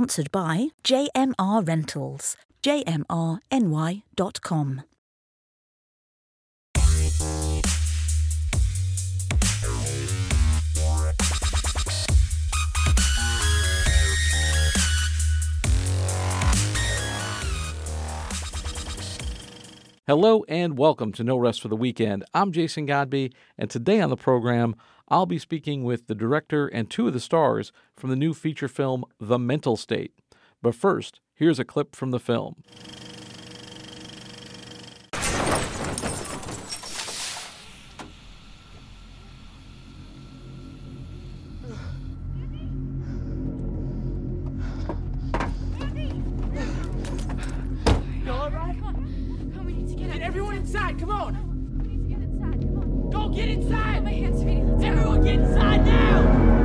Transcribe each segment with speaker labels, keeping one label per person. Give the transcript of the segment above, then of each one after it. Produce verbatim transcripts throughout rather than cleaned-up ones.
Speaker 1: sponsored by J M R Rentals, j m r n y dot com.
Speaker 2: Hello and welcome to No Rest for the Weekend. I'm Jason Godby, and today on the program, I'll be speaking with the director and two of the stars from the new feature film, The Mental State. But first, here's a clip from the film.
Speaker 3: Everyone inside, come on! We need to get inside, come on. Go get inside! My hands, sweetie. Everyone get inside now!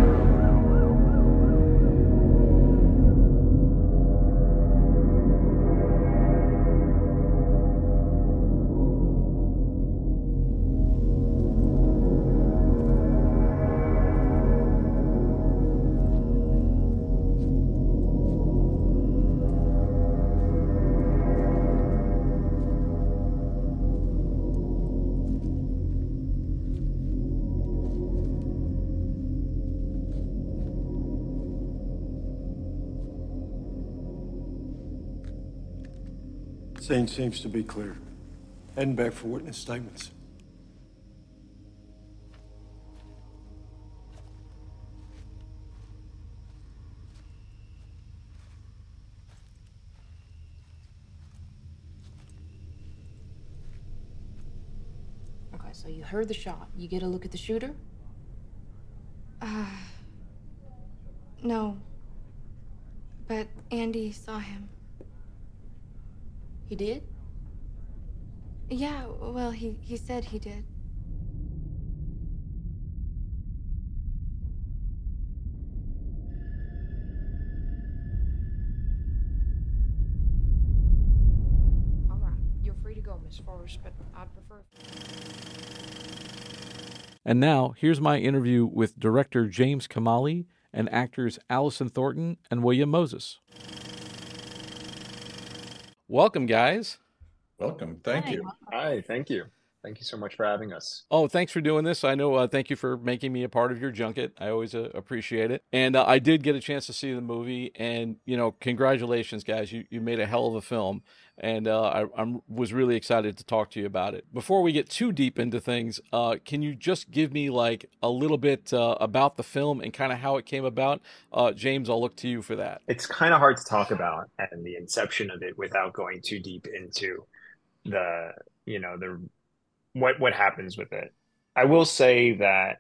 Speaker 4: Scene seems to be clear. Heading back for witness statements.
Speaker 5: Okay, so you heard the shot. You get a look at the shooter?
Speaker 6: Uh, no. But Andy saw him.
Speaker 5: He did?
Speaker 6: Yeah, well, he, he said he did.
Speaker 5: All right, you're free to go, Miss Forrest, but I'd prefer...
Speaker 2: And now, here's my interview with director James Kamali and actors Allison Thornton and William Moses. Welcome, guys.
Speaker 7: Welcome. Thank
Speaker 5: Hi.
Speaker 7: you.
Speaker 8: Hi, thank you. Thank you so much for having us.
Speaker 2: Oh, thanks for doing this. I know, uh, thank you for making me a part of your junket. I always uh, appreciate it. And uh, I did get a chance to see the movie, and, you know, congratulations, guys. You you made a hell of a film, and uh, I I'm, was really excited to talk to you about it. Before we get too deep into things, uh, can you just give me, like, a little bit uh, about the film and kind of how it came about? Uh, James, I'll look to you for that.
Speaker 8: It's kind of hard to talk about and the inception of it without going too deep into the, you know, the what what happens with it. I will say that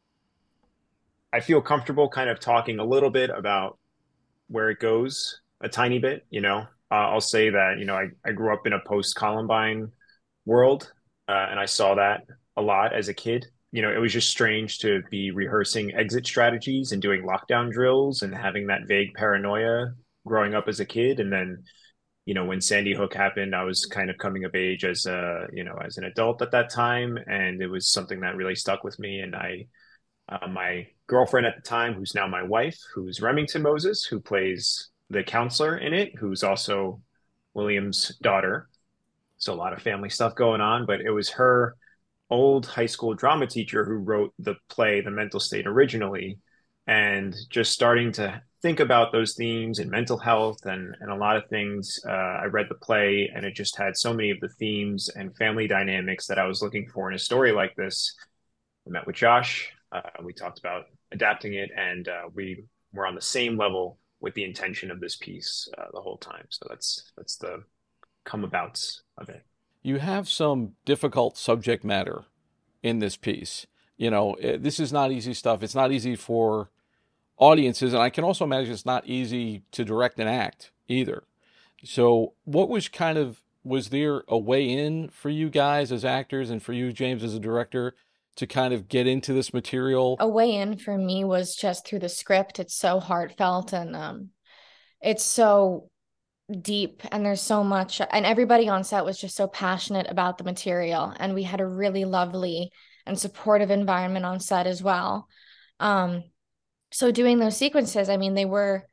Speaker 8: I feel comfortable kind of talking a little bit about where it goes a tiny bit, you know. Uh, I'll say that, you know, I, I grew up in a post-Columbine world, uh, and I saw that a lot as a kid. You know, it was just strange to be rehearsing exit strategies and doing lockdown drills and having that vague paranoia growing up as a kid. And then, you know, when Sandy Hook happened, I was kind of coming of age as a, you know, as an adult at that time. And it was something that really stuck with me. And I, uh, my girlfriend at the time, who's now my wife, who's Remington Moses, who plays the counselor in it, who's also William's daughter. So a lot of family stuff going on, but it was her old high school drama teacher who wrote the play, The Mental State, originally. And just starting to think about those themes and mental health and, and a lot of things. Uh, I read the play and it just had so many of the themes and family dynamics that I was looking for in a story like this. I met with Josh. Uh, we talked about adapting it, and uh, we were on the same level with the intention of this piece uh, the whole time. So that's that's the come abouts of it.
Speaker 2: You have some difficult subject matter in this piece. You know, this is not easy stuff. It's not easy for audiences, and I can also imagine it's not easy to direct and act either. So what was kind of, was there a way in for you guys as actors and for you, James, as a director, to kind of get into this material?
Speaker 6: A way in for me was just through the script. It's so heartfelt and um, it's so deep, and there's so much, and everybody on set was just so passionate about the material, and we had a really lovely and supportive environment on set as well. Um, so doing those sequences, I mean, they were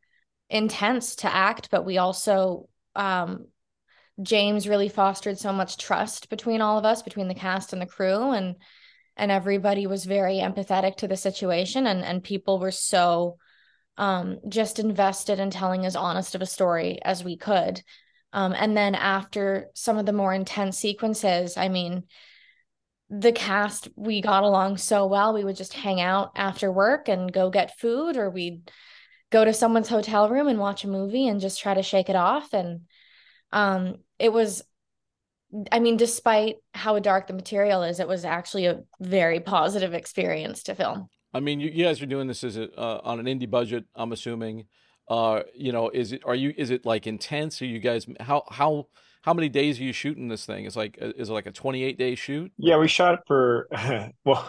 Speaker 6: intense to act, but we also, um, James really fostered so much trust between all of us, between the cast and the crew, and and everybody was very empathetic to the situation, and and people were so um, just invested in telling as honest of a story as we could. Um, and then after some of the more intense sequences, I mean, the cast, we got along so well. We would just hang out after work and go get food, or we'd go to someone's hotel room and watch a movie and just try to shake it off. And um, it was, I mean, despite how dark the material is, it was actually a very positive experience to film.
Speaker 2: I mean, you, you guys are doing this as a, uh, on an indie budget, I'm assuming. Uh, you know, is it, are you, is it like intense? Are you guys, how, how, how many days are you shooting this thing? It's like, is it like a twenty-eight day shoot?
Speaker 8: Yeah, we shot for, well,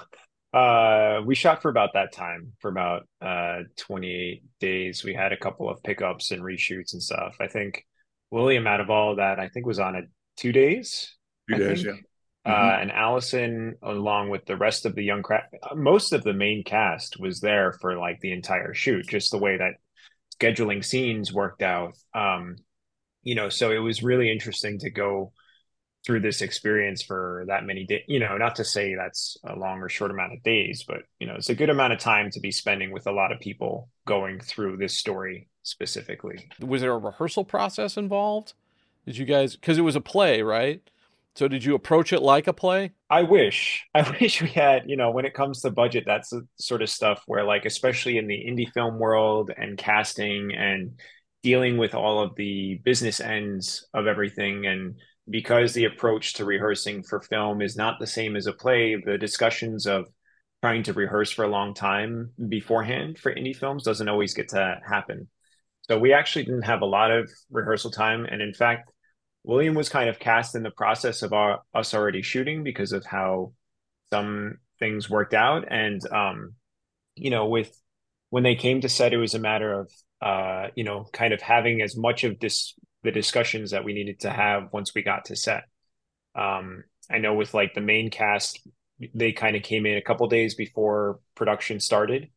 Speaker 8: uh, we shot for about that time, for about uh twenty-eight days. We had a couple of pickups and reshoots and stuff. I think William, out of all of that, I think was on a two days.
Speaker 7: Two
Speaker 8: I
Speaker 7: days,
Speaker 8: think.
Speaker 7: yeah.
Speaker 8: Uh,
Speaker 7: Mhm.
Speaker 8: and Allison, along with the rest of the young craft, most of the main cast was there for like the entire shoot, just the way that scheduling scenes worked out. Um, you know, so it was really interesting to go through this experience for that many days. You know, not to say that's a long or short amount of days, but you know, it's a good amount of time to be spending with a lot of people going through this story specifically.
Speaker 2: Was there a rehearsal process involved? Did you guys, because it was a play, right? So did you approach it like a play?
Speaker 8: I wish, I wish we had, you know, when it comes to budget, that's the sort of stuff where, like, especially in the indie film world and casting and dealing with all of the business ends of everything. And because the approach to rehearsing for film is not the same as a play, the discussions of trying to rehearse for a long time beforehand for indie films doesn't always get to happen. So we actually didn't have a lot of rehearsal time. And in fact, William was kind of cast in the process of our, us already shooting because of how some things worked out. And, um, you know, with when they came to set, it was a matter of, uh, you know, kind of having as much of this, the discussions that we needed to have once we got to set. Um, I know with like the main cast, they kind of came in a couple days before production started.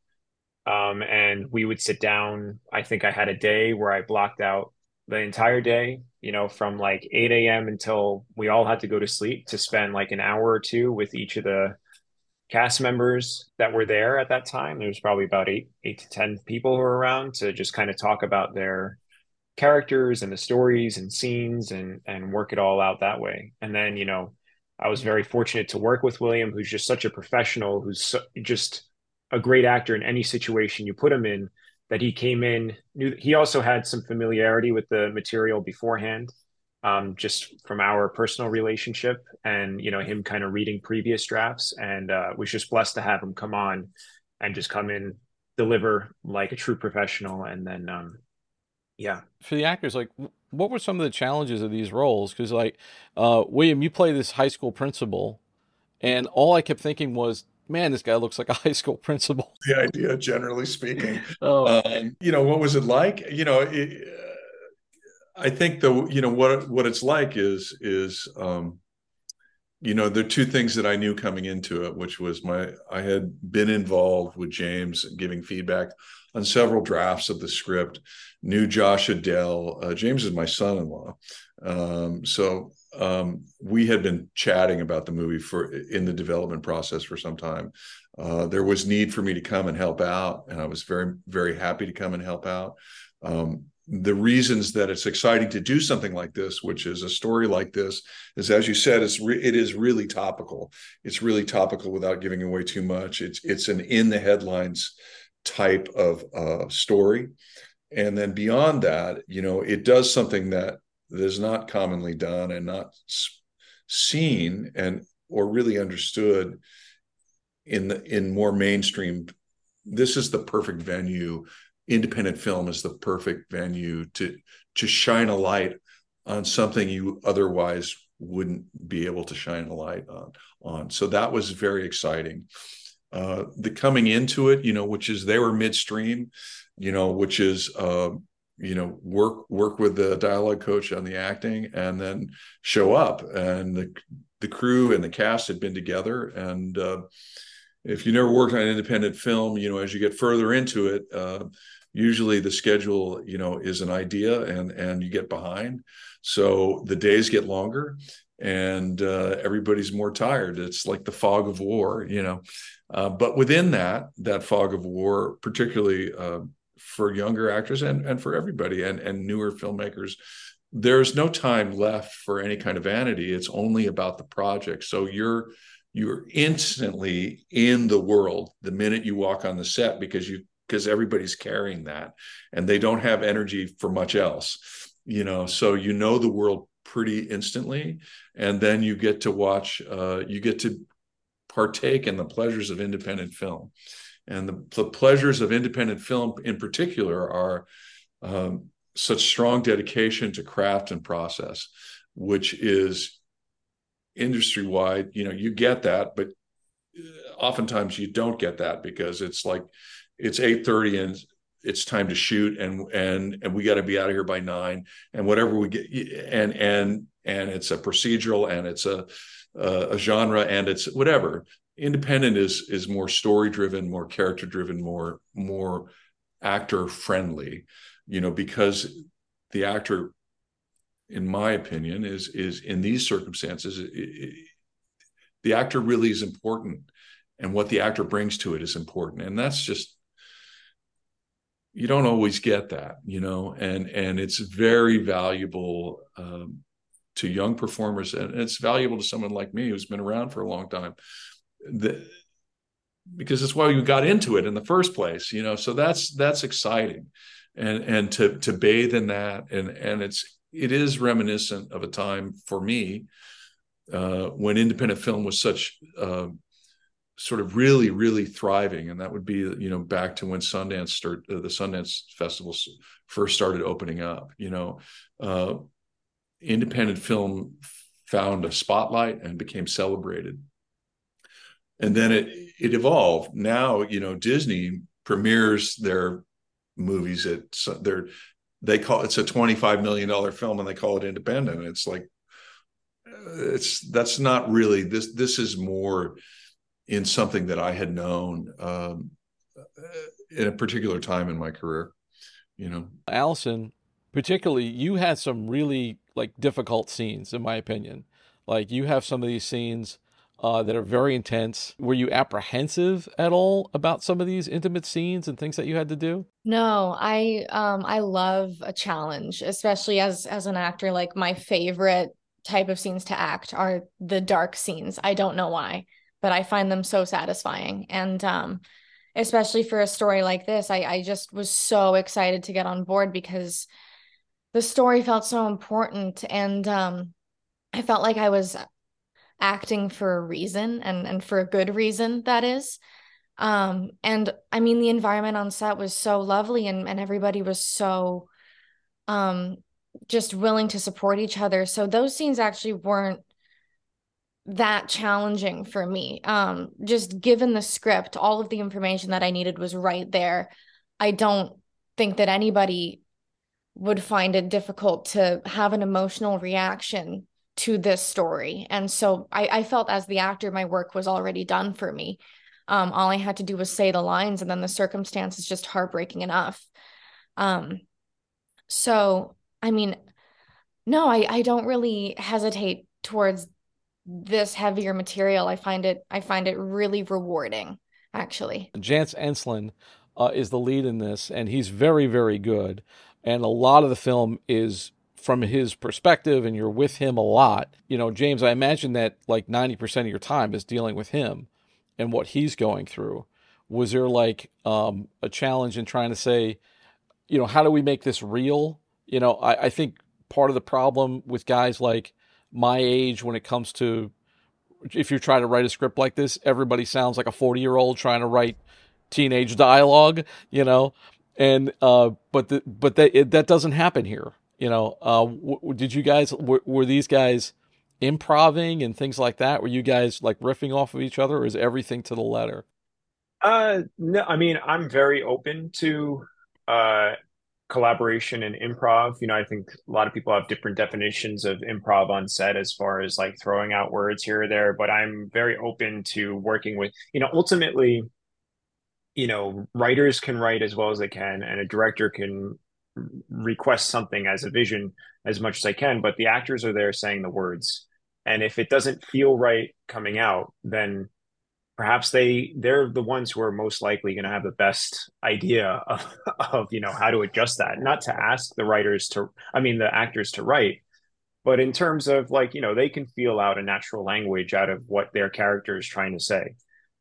Speaker 8: Um, and we would sit down. I think I had a day where I blocked out the entire day, you know, from like eight a.m. until we all had to go to sleep, to spend like an hour or two with each of the cast members that were there at that time. There was probably about eight, eight to ten people who were around to just kind of talk about their characters and the stories and scenes and and work it all out that way. And then, you know, I was very fortunate to work with William, who's just such a professional, who's so, just a great actor in any situation you put him in, that he came in, knew he also had some familiarity with the material beforehand, um, just from our personal relationship and, you know, him kind of reading previous drafts, and uh, was just blessed to have him come on and just come in, deliver like a true professional. And then, um, yeah.
Speaker 2: For the actors, like, what were some of the challenges of these roles? Because, like, uh, William, you play this high school principal, and all I kept thinking was, man, this guy looks like a high school principal.
Speaker 7: The idea, generally speaking.
Speaker 2: Oh,
Speaker 7: Um, you know, what was it like? You know, it, uh, I think the, you know, what, what it's like is, is, um, you know, there are two things that I knew coming into it, which was my, I had been involved with James giving feedback on several drafts of the script, knew Josh Adele. Uh, James is my son-in-law. Um, so um, we had been chatting about the movie for in the development process for some time. Uh, there was need for me to come and help out, and I was very, very happy to come and help out. Um, the reasons that it's exciting to do something like this, which is a story like this, is, as you said, it's re- it is really topical. It's really topical without giving away too much. It's it's an in the headlines type of uh, story, and then beyond that, you know, it does something that is not commonly done and not seen and or really understood in the in more mainstream. This is the perfect venue. Independent film is the perfect venue to to shine a light on something you otherwise wouldn't be able to shine a light on. on. So that was very exciting. Uh, the coming into it, you know, which is they were midstream, you know, which is, uh, you know, work work with the dialogue coach on the acting, and then show up. And the the crew and the cast had been together. And uh, if you never worked on an independent film, you know, as you get further into it, uh, usually the schedule, you know, is an idea, and and you get behind, so the days get longer, and uh, everybody's more tired. It's like the fog of war, you know. Uh, but within that that fog of war, particularly uh, for younger actors and and for everybody, and and newer filmmakers, there's no time left for any kind of vanity. It's only about the project. So you're you're instantly in the world the minute you walk on the set, because you because everybody's carrying that, and they don't have energy for much else, you know. So you know the world pretty instantly, and then you get to watch, uh, you get to partake in the pleasures of independent film, and the, the pleasures of independent film in particular are um, such strong dedication to craft and process, which is industry-wide. You know, you get that, but oftentimes you don't get that, because it's like it's eight thirty and it's time to shoot, and and and we got to be out of here by nine, and whatever we get, and and and it's a procedural, and it's a a genre, and it's whatever. Independent is is more story driven, more character driven, more more actor friendly, you know, because the actor, in my opinion, is is in these circumstances, it, it, the actor really is important, and what the actor brings to it is important, and that's just, you don't always get that, you know, and and it's very valuable um, to young performers, and it's valuable to someone like me who's been around for a long time, the, because it's why you got into it in the first place, you know. So that's that's exciting, and and to to bathe in that, and and it's it is reminiscent of a time for me uh, when independent film was such uh, sort of really really thriving, and that would be, you know, back to when Sundance start, uh, the Sundance Festival first started opening up. You know, uh, independent film found a spotlight and became celebrated. And then it it evolved. Now, you know, Disney premieres their movies at their, they call it's a twenty-five million dollars film, and they call it independent. It's like, it's that's not really this. This is more in something that I had known um, in a particular time in my career, you know.
Speaker 2: Allison, particularly, you had some really like difficult scenes, in my opinion. Like, you have some of these scenes Uh, that are very intense. Were you apprehensive at all about some of these intimate scenes and things that you had to do?
Speaker 6: No, I um I love a challenge, especially as as an actor. Like, my favorite type of scenes to act are the dark scenes. I don't know why, but I find them so satisfying. And um especially for a story like this, I I just was so excited to get on board, because the story felt so important, and um I felt like I was acting for a reason, and and for a good reason, that is. Um and I mean, the environment on set was so lovely, and and everybody was so um just willing to support each other. So those scenes actually weren't that challenging for me. Um just given the script, all of the information that I needed was right there. I don't think that anybody would find it difficult to have an emotional reaction to this story. And so I, I felt, as the actor, my work was already done for me. Um, all I had to do was say the lines, and then the circumstance is just heartbreaking enough. Um, so, I mean, no, I, I don't really hesitate towards this heavier material. I find it, I find it really rewarding, actually.
Speaker 2: Jance Enslin uh, is the lead in this, and he's very, very good. And a lot of the film is from his perspective, and you're with him a lot. You know, James, I imagine that like ninety percent of your time is dealing with him and what he's going through. Was there like um, a challenge in trying to say, you know, how do we make this real? You know, I, I think part of the problem with guys like my age, when it comes to, if you're trying to write a script like this, everybody sounds like a forty year old trying to write teenage dialogue, you know, and, uh, but the, but that, it, that doesn't happen here. You know, uh, w- did you guys, w- were these guys improving and things like that? Were you guys like riffing off of each other, or is everything to the letter?
Speaker 8: Uh, no, I mean, I'm very open to uh, collaboration and improv. You know, I think a lot of people have different definitions of improv on set, as far as like throwing out words here or there, but I'm very open to working with, you know, ultimately, you know, writers can write as well as they can, and a director can request something as a vision as much as I can, but the actors are there saying the words. And if it doesn't feel right coming out, then perhaps they they're the ones who are most likely going to have the best idea of, of you know how to adjust that. Not to ask the writers to, I mean the actors to write, but in terms of like, you know, they can feel out a natural language out of what their character is trying to say.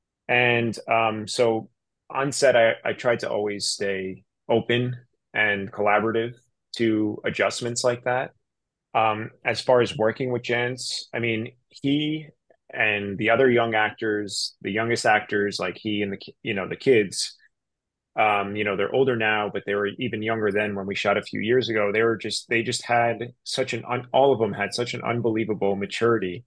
Speaker 8: And um, so on set, I, I tried to always stay open and collaborative to adjustments like that. Um, as far as working with Jance, I mean, he and the other young actors, the youngest actors, like he and the, you know, the kids, um, you know, they're older now, but they were even younger then when we shot a few years ago. They were just, they just had such an, un, all of them had such an unbelievable maturity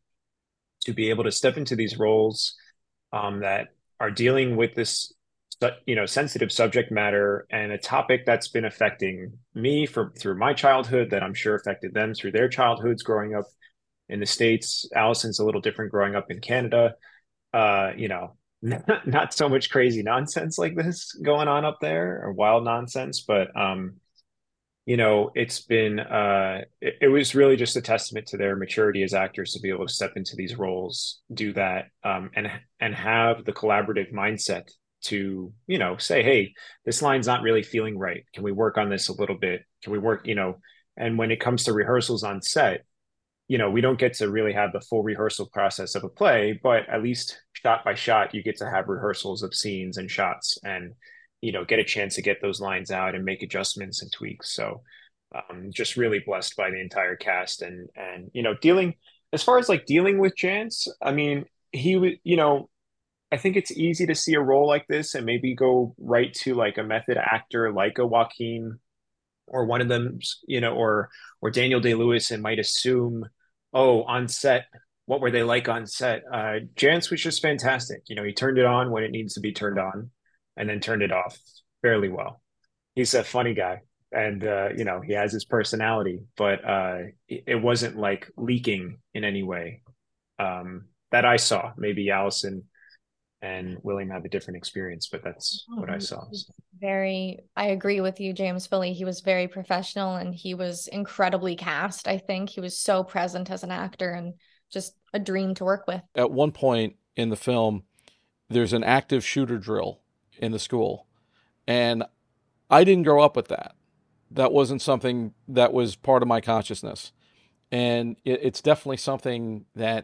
Speaker 8: to be able to step into these roles um, that are dealing with this, you know, sensitive subject matter and a topic that's been affecting me for through my childhood, that I'm sure affected them through their childhoods growing up in the States. Allison's a little different growing up in Canada. Uh, you know, not, not so much crazy nonsense like this going on up there, or wild nonsense, but um, you know, it's been uh, it, it was really just a testament to their maturity as actors to be able to step into these roles, do that, um, and and have the collaborative mindset to, you know, say, hey, this line's not really feeling right. Can we work on this a little bit? Can we work, you know, and when it comes to rehearsals on set, you know, we don't get to really have the full rehearsal process of a play, but at least shot by shot, you get to have rehearsals of scenes and shots and, you know, get a chance to get those lines out and make adjustments and tweaks. So um, just really blessed by the entire cast and, and, you know, dealing, as far as like dealing with Jance, I mean, he would, you know, I think it's easy to see a role like this and maybe go right to like a method actor like a Joaquin or one of them, you know, or or Daniel Day-Lewis, and might assume, oh, on set, what were they like on set? Uh, Jance was just fantastic. You know, he turned it on when it needs to be turned on and then turned it off fairly well. He's a funny guy and, uh, you know, he has his personality, but uh, it, it wasn't like leaking in any way um, that I saw. Maybe Allison and William have a different experience, but that's what I saw. So.
Speaker 6: Very, I agree with you, James Philly. He was very professional and he was incredibly cast. I think he was so present as an actor and just a dream to work with.
Speaker 2: At one point in the film, there's an active shooter drill in the school. And I didn't grow up with that. That wasn't something that was part of my consciousness. And it, it's definitely something that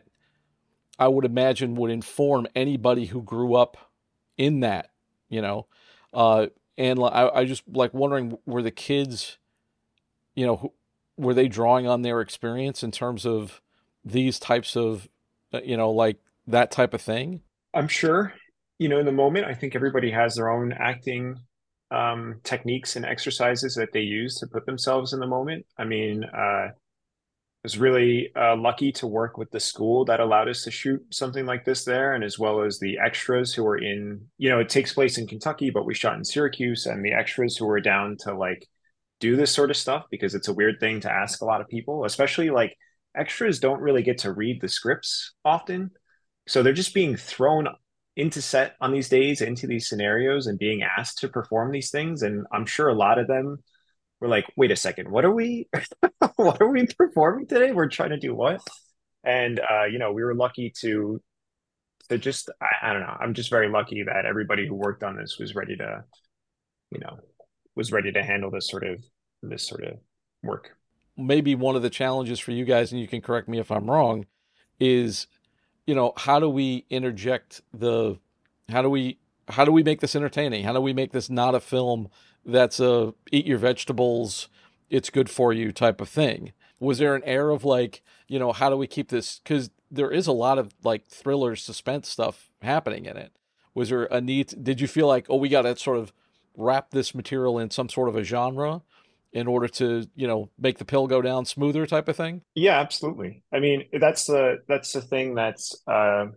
Speaker 2: I would imagine would inform anybody who grew up in that, you know, uh, and I, I just like wondering, were the kids, you know, were they drawing on their experience in terms of these types of, you know, like that type of thing?
Speaker 8: I'm sure, you know, in the moment, I think everybody has their own acting um, techniques and exercises that they use to put themselves in the moment. I mean, uh, was really uh, lucky to work with the school that allowed us to shoot something like this there, and as well as the extras who were in, you know, it takes place in Kentucky, but we shot in Syracuse, and the extras who were down to like do this sort of stuff, because it's a weird thing to ask a lot of people, especially like extras don't really get to read the scripts often. So they're just being thrown into set on these days, into these scenarios, and being asked to perform these things. And I'm sure a lot of them we're like, wait a second, what are we, what are we performing today? We're trying to do what? And, uh, you know, we were lucky to, to just, I, I don't know. I'm just very lucky that everybody who worked on this was ready to, you know, was ready to handle this sort of, this sort of work.
Speaker 2: Maybe one of the challenges for you guys, and you can correct me if I'm wrong, is, you know, how do we interject the, how do we, how do we make this entertaining? How do we make this not a film that's a eat your vegetables, it's good for you type of thing? Was there an air of like, you know, how do we keep this? Because there is a lot of like thriller suspense stuff happening in it. Was there a need? Did you feel like, oh, we got to sort of wrap this material in some sort of a genre in order to, you know, make the pill go down smoother type of thing?
Speaker 8: Yeah, absolutely. I mean, that's the, that's the thing that's, uh,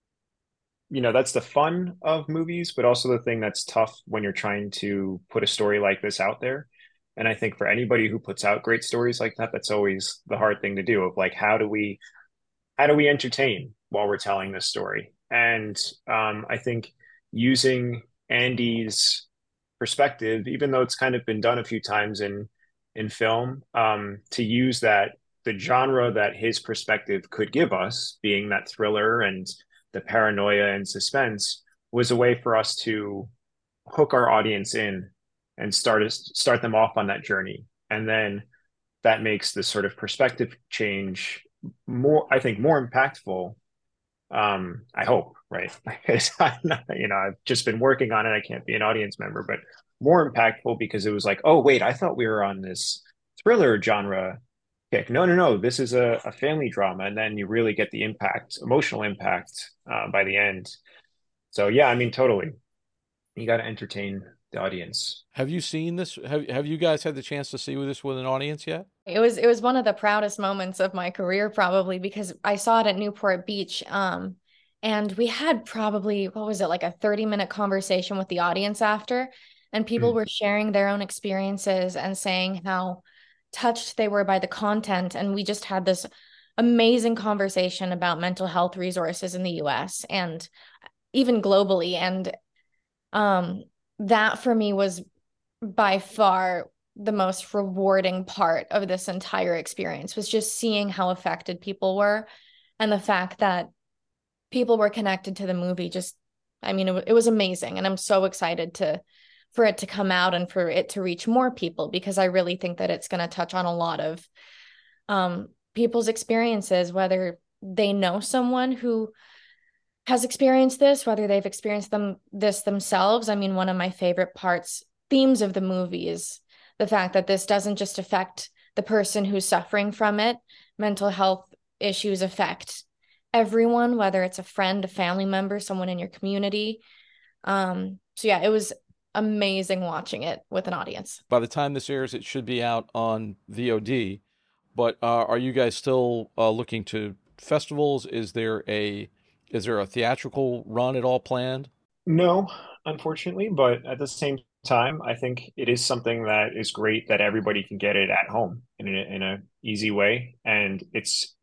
Speaker 8: you know, that's the fun of movies, but also the thing that's tough when you're trying to put a story like this out there. And I think for anybody who puts out great stories like that, that's always the hard thing to do, of like, how do we, how do we entertain while we're telling this story? And um, I think using Andy's perspective, even though it's kind of been done a few times in in film, um, to use that the genre that his perspective could give us, being that thriller and the paranoia and suspense, was a way for us to hook our audience in and start start them off on that journey. And then that makes the sort of perspective change more, I think, more impactful. Um, I hope, right? Because I'm not, you know, I've just been working on it. I can't be an audience member, but more impactful because it was like, oh, wait, I thought we were on this thriller genre pick. No, no, no. This is a, a family drama. And then you really get the impact, emotional impact uh, by the end. So, yeah, I mean, totally. You got to entertain the audience.
Speaker 2: Have you seen this? Have Have you guys had the chance to see this with an audience yet?
Speaker 6: It was it was one of the proudest moments of my career, probably, because I saw it at Newport Beach. Um, and we had probably, what was it, like a thirty minute conversation with the audience after, and people mm. were sharing their own experiences and saying how touched they were by the content. And we just had this amazing conversation about mental health resources in the U S and even globally. And um, that for me was by far the most rewarding part of this entire experience, was just seeing how affected people were, and the fact that people were connected to the movie. Just, I mean, it, it was amazing. And I'm so excited to, for it to come out and for it to reach more people, because I really think that it's going to touch on a lot of um, people's experiences, whether they know someone who has experienced this, whether they've experienced them this themselves. I mean, one of my favorite parts, themes of the movie, is the fact that this doesn't just affect the person who's suffering from it. Mental health issues affect everyone, whether it's a friend, a family member, someone in your community. Um, so yeah, it was amazing watching it with an audience.
Speaker 2: By the time this airs, it should be out on V O D, but uh, are you guys still uh, looking to festivals? Is there a Is there a theatrical run at all planned?
Speaker 8: No, unfortunately, but at the same time, I think it is something that is great that everybody can get it at home in a, in a easy way. And it's,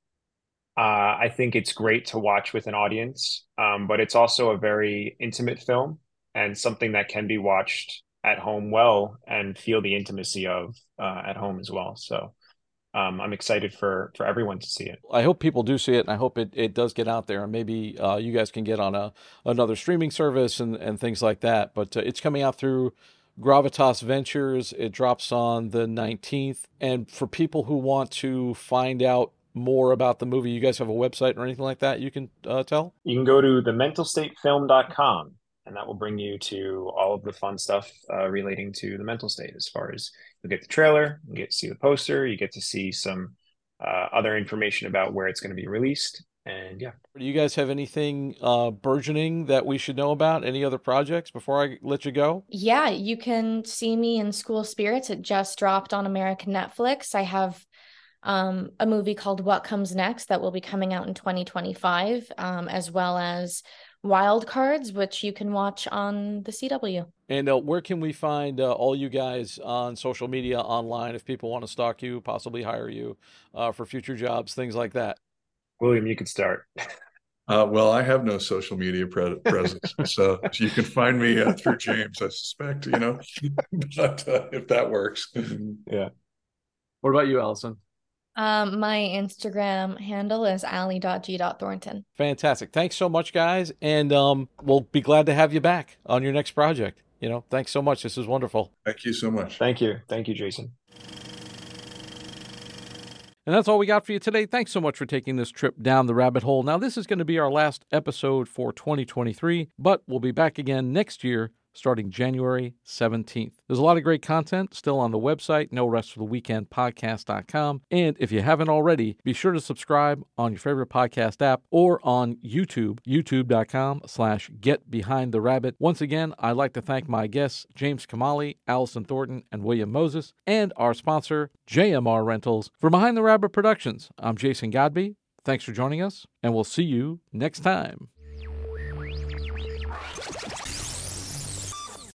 Speaker 8: uh, I think it's great to watch with an audience, um, but it's also a very intimate film and something that can be watched at home well and feel the intimacy of uh, at home as well. So Um, I'm excited for, for everyone to see it.
Speaker 2: I hope people do see it, and I hope it, it does get out there, and maybe uh, you guys can get on a another streaming service and, and things like that. But uh, it's coming out through Gravitas Ventures. It drops on the nineteenth. And for people who want to find out more about the movie, you guys have a website or anything like that you can uh, tell?
Speaker 8: You can go to the mental state film dot com, and that will bring you to all of the fun stuff uh, relating to the mental state, as far as you'll get the trailer, you get to see the poster, you get to see some uh, other information about where it's going to be released. And yeah.
Speaker 2: Do you guys have anything uh, burgeoning that we should know about? Any other projects before I let you go?
Speaker 6: Yeah, you can see me in School Spirits. It just dropped on American Netflix. I have um, a movie called What Comes Next that will be coming out in twenty twenty-five, um, as well as Wild Cards, which you can watch on the C W.
Speaker 2: And uh, where can we find uh, all you guys on social media, online, if people want to stalk you, possibly hire you uh, for future jobs, things like that?
Speaker 8: William, you could start.
Speaker 7: Uh, well, I have no social media pre- presence, so you can find me uh, through James, I suspect, you know, but uh, if that works.
Speaker 8: Yeah.
Speaker 2: What about you, Allison?
Speaker 6: Um, my Instagram handle is allie dot g dot thornton.
Speaker 2: Fantastic. Thanks so much, guys. And um, we'll be glad to have you back on your next project. You know, thanks so much. This is wonderful.
Speaker 7: Thank you so much.
Speaker 8: Thank you. Thank you, Jason.
Speaker 2: And that's all we got for you today. Thanks so much for taking this trip down the rabbit hole. Now, this is going to be our last episode for twenty twenty-three, but we'll be back again next year, starting January seventeenth. There's a lot of great content still on the website, no rest for the weekend podcast dot com. And if you haven't already, be sure to subscribe on your favorite podcast app or on YouTube, youtube dot com slash get behind the rabbit. Once again, I'd like to thank my guests, James Kamali, Allison Thornton, and William Moses, and our sponsor, J M R Rentals. For Behind the Rabbit Productions, I'm Jason Godby. Thanks for joining us, and we'll see you next time.